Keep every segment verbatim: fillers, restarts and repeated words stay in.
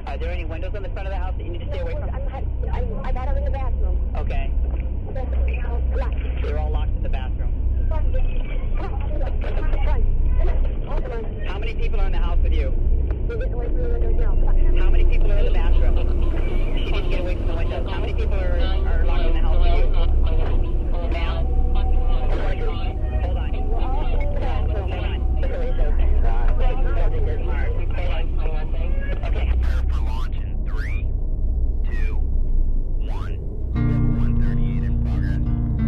Are there any windows on the front of the house that you need to stay away from? I'm, I'm, I got them in the bathroom. Okay. Locked. They're all locked in the bathroom. How many people are in the house with you? We're getting away from the windows now. How many people are in the bathroom? She needs to get away from the windows. How many people are, are locked in the house with you? Ma'am? Hold on. Hold on. Okay. For launch in three, two, one. one thirty-eight in progress.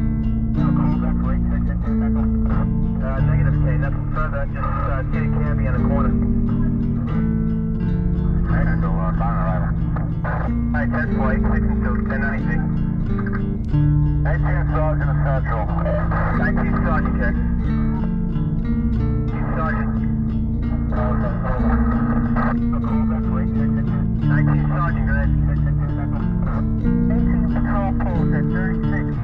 Uh, negative K, nothing further, just uh, get a cabbie in the corner. Alright, so uh, final arrival. Alright, test flight, six and two, ten ninety-six. eighteen Sergeant of Central. nineteen Sergeant, check. nineteen Sergeant. nineteen Sergeant, go ahead. eighteen Patrol Post at thirty-six.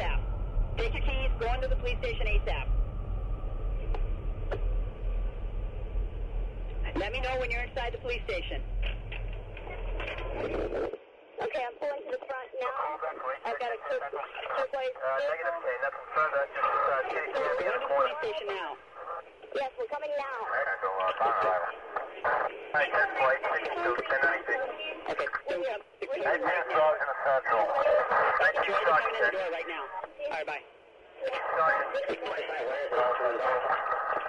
ASAP. Take your keys, go into the police station ASAP. Let me know when you're inside the police station. Okay, I'm pulling to the front now. I've got a quick, quick way. Uh, negative K, nothing further, just uh, K Go K into B the on police course. station now. Yes, we're coming now. Alright, go uh, on arrival. Alright, ten flight, sixty-two, ten ninety-six. Okay, so we have security nineteen right now. Sergeant and Central. nineteen Security coming in the Sergeant. door right now. All right, bye. Sergeant.